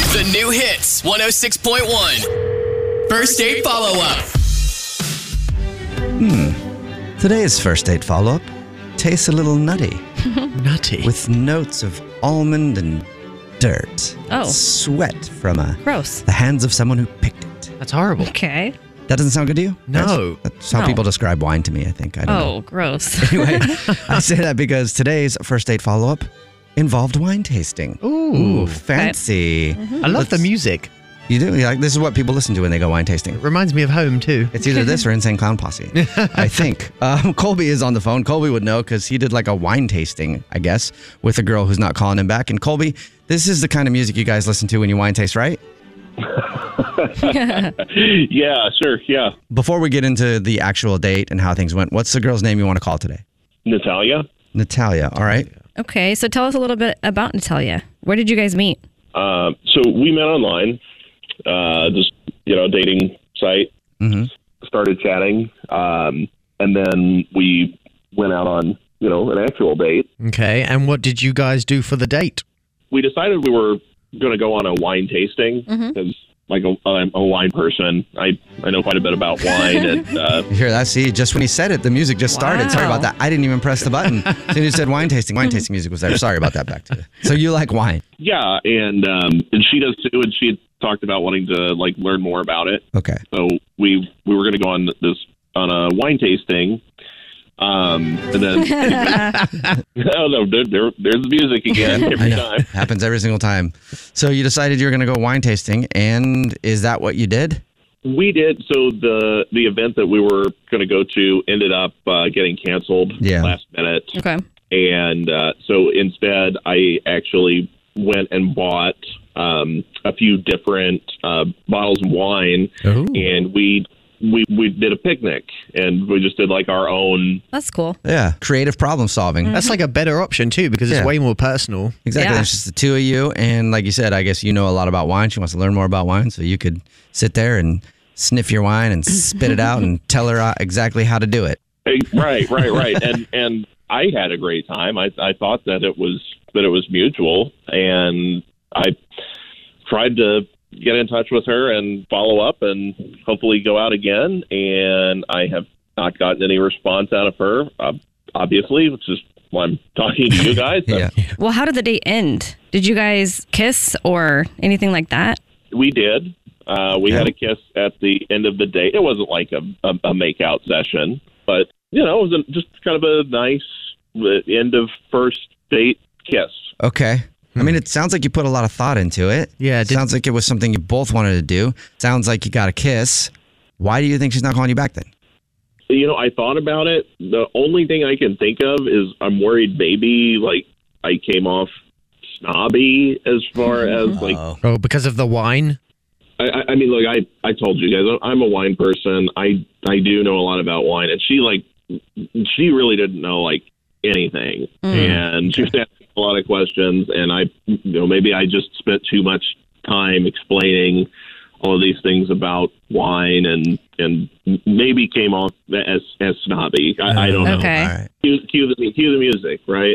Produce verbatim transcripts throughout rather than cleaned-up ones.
The new hits, one oh six point one. First date follow-up. Hmm. Today's first date follow-up tastes a little nutty. Nutty? With notes of almond and dirt. Oh. Sweat from a, Gross. the hands of someone who picked it. That's horrible. Okay. That doesn't sound good to you? No. That's, that's how No. people describe wine to me, I think. I don't Oh, know. gross. Anyway, I say that because today's first date follow-up involved wine tasting. Ooh. Fancy. I love the Let's- music. You do? Yeah, this is what people listen to when they go wine tasting. It reminds me of home, too. It's either this or Insane Clown Posse, I think. Um, Colby is on the phone. Colby would know because he did like a wine tasting, I guess, with a girl who's not calling him back. And Colby, this is the kind of music you guys listen to when you wine taste, right? Yeah, sure, yeah. Before we get into the actual date and how things went, what's the girl's name you want to call today? Natalia. Natalia, all right. Okay, so tell us a little bit about Natalia. Where did you guys meet? Uh, so we met online, uh, just, you know, dating site, Mm-hmm. started chatting, um, and then we went out on, you know, an actual date. Okay, and what did you guys do for the date? We decided we were going to go on a wine tasting because, like, a, I'm a wine person. I, I know quite a bit about wine, and uh, You hear that? See, just when he said it, the music just started. Sorry Wow. about that. I didn't even press the button. So you said wine tasting. Wine tasting music was there. Sorry about that. Back to you. So you like wine. yeah, and um, and she does too, and she had talked about wanting to like learn more about it. Okay. So we we were going to go on this on a wine tasting, um, and then oh no, there, there there's the music again I every know. time. Happens every single time. So you decided you were going to go wine tasting, and is that what you did? We did. So the the event that we were going to go to ended up uh, getting canceled Yeah. last minute, Okay. and uh, so instead I actually went and bought um, a few different uh, bottles of wine, Oh. and we. We we did a picnic, and we just did like our own. That's cool. Yeah. Creative problem solving. That's like a better option, too, because Yeah. it's way more personal. Exactly. Yeah. It's just the two of you. And like you said, I guess you know a lot about wine. She wants to learn more about wine. So you could sit there and sniff your wine and spit it out and tell her uh, exactly how to do it. Hey, Right, right, right, and and I had a great time. I I thought that it was that it was mutual, and I tried to get in touch with her and follow up and hopefully go out again. And I have not gotten any response out of her, uh, obviously, which is why I'm talking to you guys. Yeah. Well, how did the date end? Did you guys kiss or anything like that? We did. Uh, we Yeah. had a kiss at the end of the date. It wasn't like a, a, a make-out session, but, you know, it was a, just kind of a nice uh, end of first date kiss. Okay. I mean, it sounds like you put a lot of thought into it. Yeah, It did- sounds like it was something you both wanted to do. Sounds like you got a kiss. Why do you think she's not calling you back then? You know, I thought about it. The only thing I can think of is I'm worried maybe, like, I came off snobby as far as, like, Oh. Oh, because of the wine? I, I- I mean, look, I, I told you guys, I'm a wine person. I, I do know a lot about wine. And she, like, she really didn't know, like, anything. And she was asking a lot of questions. And I, you know, maybe I just spent too much time explaining all of these things about wine and, and maybe came off as, as snobby. I, I don't know. Okay. All right. Cue, cue, the, cue the music, right?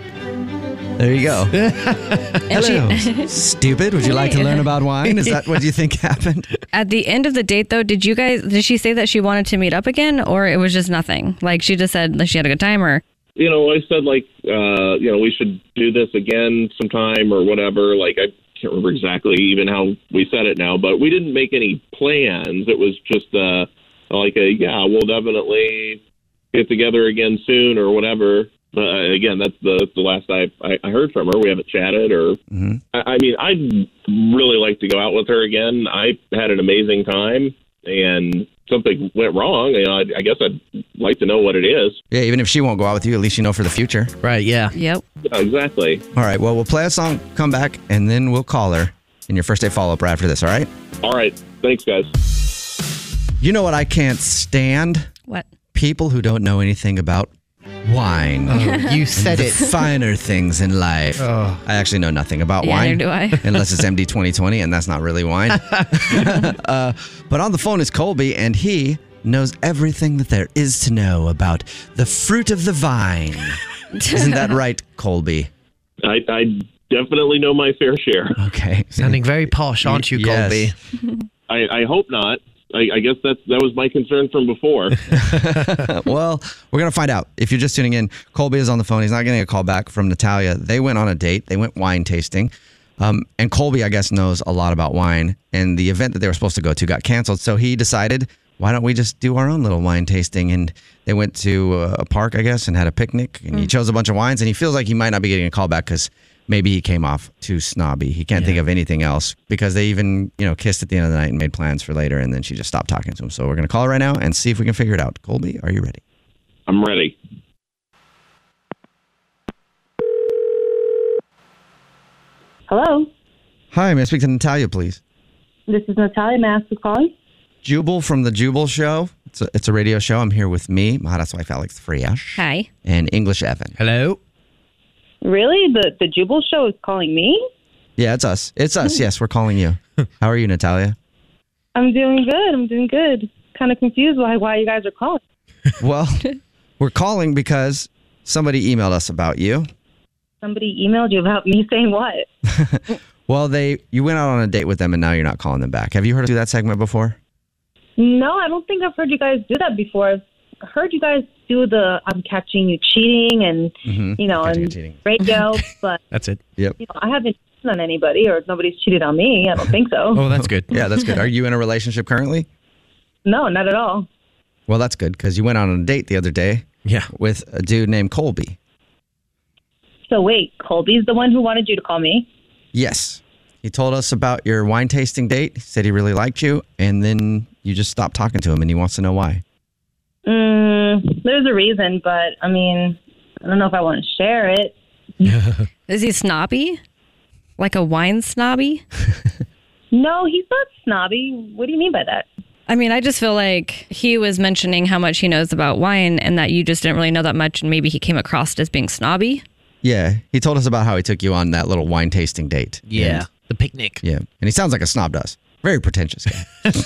There you go. And she, Stupid. Would you like to learn about wine? Is that what you think happened? at the end of the date, though, did you guys, did she say that she wanted to meet up again or it was just nothing? Like she just said that she had a good time or? You know, I said, like, uh, you know, we should do this again sometime or whatever. Like, I can't remember exactly even how we said it now, but we didn't make any plans. It was just uh, like a, yeah, we'll definitely get together again soon or whatever. Uh, again, that's the the last I, I I heard from her. We haven't chatted or, Mhm. I, I mean, I'd really like to go out with her again. I had an amazing time, and something went wrong. You know, I, I guess I'd like to know what it is. Yeah, even if she won't go out with you, at least you know for the future. Right, yeah. Yep. Yeah, exactly. All right, well, we'll play a song, come back, and then we'll call her in your first date follow-up right after this, all right? All right. Thanks, guys. You know what I can't stand? What? People who don't know anything about wine. Oh, you said the it. finer things in life. Oh. I actually know nothing about Yeah, wine. neither do I. Unless it's M D twenty twenty, and that's not really wine. uh, but on the phone is Colby, and he knows everything that there is to know about the fruit of the vine. Isn't that right, Colby? I, I definitely know my fair share. Okay. Sounding very posh, aren't you, Yes. Colby? I, I hope not. I, I guess that's that was my concern from before. Well, we're going to find out. If you're just tuning in, Colby is on the phone. He's not getting a call back from Natalia. They went on a date. They went wine tasting. Um, and Colby, I guess, knows a lot about wine. And the event that they were supposed to go to got canceled. So he decided, why don't we just do our own little wine tasting? And they went to a park, I guess, and had a picnic. And he chose a bunch of wines. And he feels like he might not be getting a call back because maybe he came off too snobby. He can't think of anything else because they even, you know, kissed at the end of the night and made plans for later. And then she just stopped talking to him. So we're going to call her right now and see if we can figure it out. Colby, are you ready? I'm ready. Hello, Hi, may I speak to Natalia, please? this is Natalia. May I ask who's calling? Jubal from the Jubal Show. It's a, it's a radio show. I'm here with me, Mahara's wife, Alex Frias. Hi. And English Evan. Hello? Really? The the Jubal Show is calling me? Yeah, it's us. It's us. Yes, we're calling you. How are you, Natalia? I'm doing good. I'm doing good. Kind of confused why why you guys are calling. Well, we're calling because somebody emailed us about you. Somebody emailed you about me saying what? Well, they you went out on a date with them and now you're not calling them back. Have you heard us do that segment before? No, I don't think I've heard you guys do that before. I've heard you guys do the I'm catching you cheating and Mm-hmm. you know Catching you and cheating. radio, but That's it. Yep. you know, I haven't cheated on anybody or nobody's cheated on me. I don't think so. Oh, that's good. Yeah, that's good. Are you in a relationship currently? No, not at all. Well, that's good because you went out on a date the other day Yeah. with a dude named Colby. So wait, Colby's the one who wanted you to call me? Yes. He told us about your wine tasting date. He said he really liked you, and then you just stopped talking to him, and he wants to know why. Mm, there's a reason, but I mean, I don't know if I want to share it. Is he snobby? Like a wine snobby? No, he's not snobby. What do you mean by that? I mean, I just feel like he was mentioning how much he knows about wine and that you just didn't really know that much, and maybe he came across as being snobby. Yeah, he told us about how he took you on that little wine tasting date. Yeah. And- The picnic. yeah, and he sounds like a snob does. Very pretentious guy.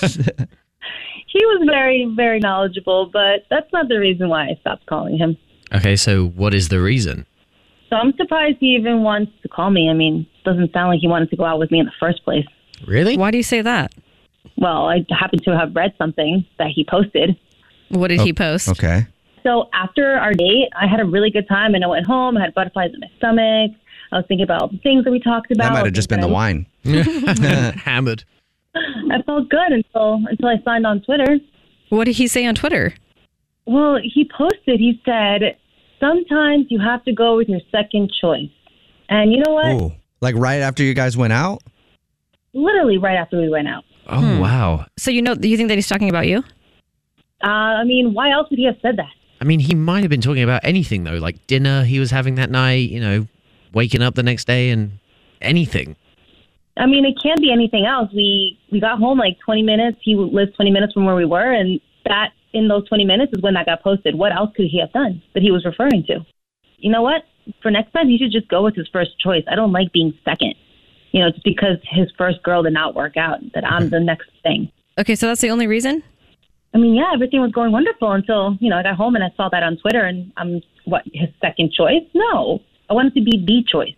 He was very, very knowledgeable, but that's not the reason why I stopped calling him. Okay, so what is the reason? So I'm surprised he even wants to call me. I mean, it doesn't sound like he wanted to go out with me in the first place. Really? Why do you say that? Well, I happen to have read something that he posted. What did he post? Okay. So after our date, I had a really good time, and I went home. I had butterflies in my stomach. I was thinking about all the things that we talked about. That might have just been the wine. Hammered. I felt good until until I signed on Twitter. What did he say on Twitter? Well, he posted, he said, sometimes you have to go with your second choice. And you know what? Ooh. Like right after you guys went out? Literally right after we went out. Oh, wow. So you know, you think that he's talking about you? Uh, I mean, why else would he have said that? I mean, he might have been talking about anything, though, like dinner he was having that night, you know, waking up the next day and anything. I mean, it can't be anything else. We we got home like twenty minutes. He lives twenty minutes from where we were, and that in those twenty minutes is when that got posted. What else could he have done that he was referring to? You know what? For next time, he should just go with his first choice. I don't like being second. You know, just because his first girl did not work out, that I'm the next thing. Okay, so that's the only reason? I mean, yeah, everything was going wonderful until, you know, I got home and I saw that on Twitter, and I'm, what, his second choice? No. I wanted to be the choice.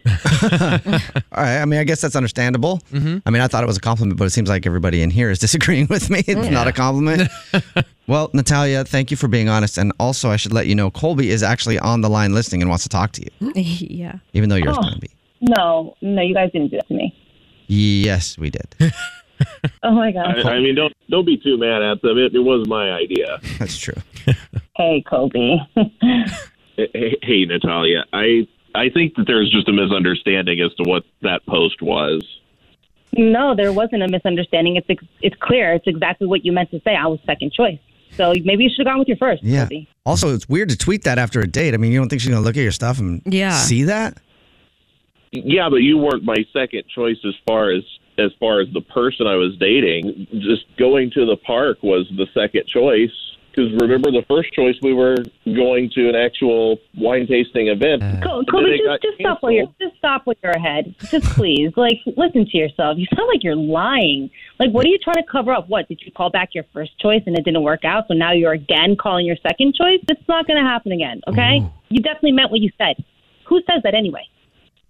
All right. I mean, I guess that's understandable. Mm-hmm. I mean, I thought it was a compliment, but it seems like everybody in here is disagreeing with me. It's not a compliment. Well, Natalia, thank you for being honest. And also, I should let you know, Colby is actually on the line listening and wants to talk to you, Yeah. even though you're Oh. a snobby. No, no, you guys didn't do that to me. Yes, we did. Oh, my God. I, I mean, don't don't be too mad at them. It, it was my idea. That's true. Hey, Kobe. Hey, hey, Natalia, I I think that there's just a misunderstanding as to what that post was. No, there wasn't a misunderstanding. It's ex- it's clear. It's exactly what you meant to say. I was second choice. So maybe you should have gone with your first, Yeah. Kobe. Also, it's weird to tweet that after a date. I mean, you don't think she's going to look at your stuff and Yeah. see that? Yeah, but you weren't my second choice as far as as far as the person I was dating. Just going to the park was the second choice. Because remember, the first choice, we were going to an actual wine tasting event. Co- And Kobe, then it just, got just stop while you're canceled. just stop while you're ahead. Just please, like, listen to yourself. You sound like you're lying. Like, what are you trying to cover up? What, did you call back your first choice and it didn't work out? So now you're again calling your second choice? It's not going to happen again. Okay? You definitely meant what you said. Who says that anyway?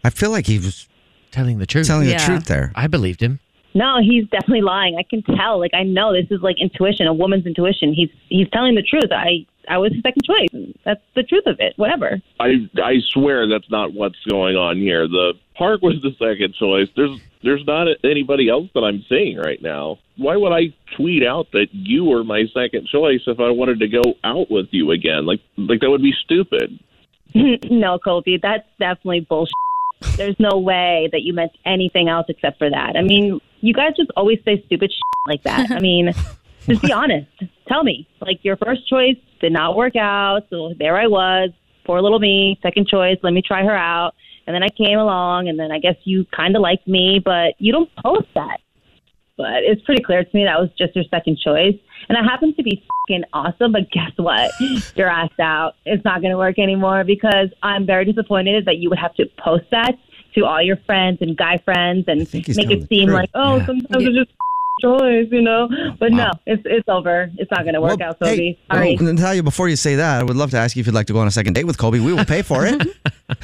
I feel like he was Telling the truth. telling Yeah. the truth there. I believed him. No, he's definitely lying. I can tell. Like, I know this is like intuition, a woman's intuition. He's he's telling the truth. I I was his second choice. That's the truth of it. Whatever. I I swear that's not what's going on here. The park was the second choice. There's there's not anybody else that I'm seeing right now. Why would I tweet out that you were my second choice if I wanted to go out with you again? Like like that would be stupid. No, Colby, that's definitely bullshit. There's no way that you meant anything else except for that. I mean, you guys just always say stupid shit like that. I mean, just be honest. Tell me. Like, your first choice did not work out, so there I was, poor little me, second choice, let me try her out. And then I came along, and then I guess you kind of liked me, but you don't post that. But it's pretty clear to me that was just your second choice. And I happen to be fucking awesome, but guess what? You're asked out. It's not going to work anymore because I'm very disappointed that you would have to post that to all your friends and guy friends and think he's make telling it the seem truth. like, oh, Yeah. sometimes it's just choice, you know? But Wow. no, it's it's over. It's not going to work Well, out, Colby. hey, Sorry. well, Natalia, before you say that, I would love to ask you if you'd like to go on a second date with Colby. We will pay for it.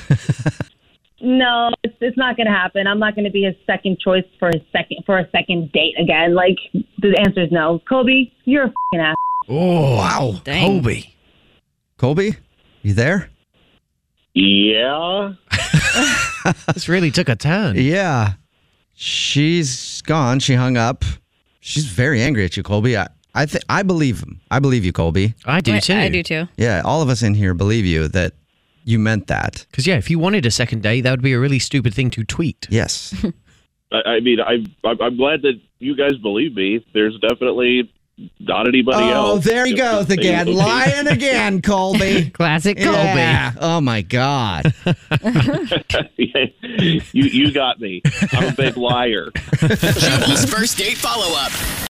No, it's, it's not going to happen. I'm not going to be his second choice for his second for a second date again. Like, the answer is no. Colby, you're a fucking ass. Oh, wow. Dang. Colby. Colby, you there? Yeah. This really took a turn. Yeah. She's gone. She hung up. She's very angry at you, Colby. I I, th- I believe him. I believe you, Colby. I do Wait, too. I do too. Yeah, all of us in here believe you that you meant that. Because, yeah, if you wanted a second date, that would be a really stupid thing to tweet. Yes. I, I mean, I, I I'm glad that you guys believe me. There's definitely not anybody Oh, else. there he goes again. Lying again, Colby. Classic Colby. Yeah. Oh, my God. you you got me. I'm a big liar. Jubal's first date follow up.